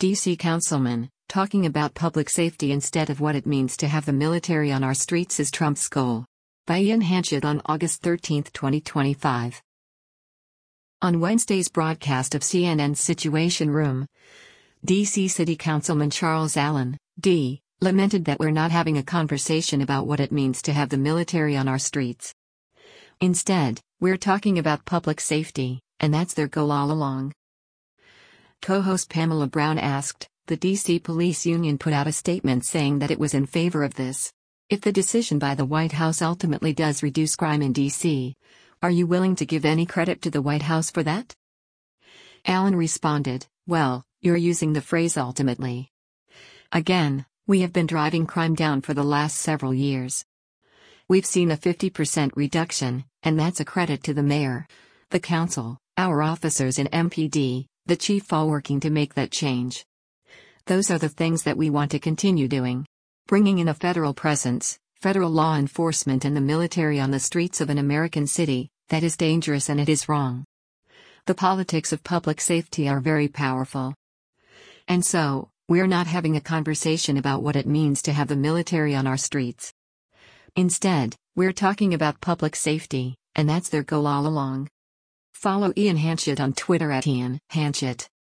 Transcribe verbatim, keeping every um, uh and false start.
D C councilman, talking about public safety instead of what it means to have the military on our streets is Trump's goal. By Ian Hanchett on August thirteenth, twenty twenty-five. On Wednesday's broadcast of C N N's Situation Room, D C City Councilman Charles Allen, D, lamented that we're not having a conversation about what it means to have the military on our streets. Instead, we're talking about public safety, and that's their goal all along. Co-host Pamela Brown asked, the D C Police Union put out a statement saying that it was in favor of this. If the decision by the White House ultimately does reduce crime in D C, are you willing to give any credit to the White House for that? Allen responded, well, you're using the phrase ultimately. Again, we have been driving crime down for the last several years. We've seen a fifty percent reduction, and that's a credit to the mayor, the council, our officers in M P D, the chief, all working to make that change. Those are the things that we want to continue doing. Bringing in a federal presence, federal law enforcement and the military on the streets of an American city, that is dangerous and it is wrong. The politics of public safety are very powerful. And so, we're not having a conversation about what it means to have the military on our streets. Instead, we're talking about public safety, and that's their goal all along. Follow Ian Hanchett on Twitter at Ian Hanchett.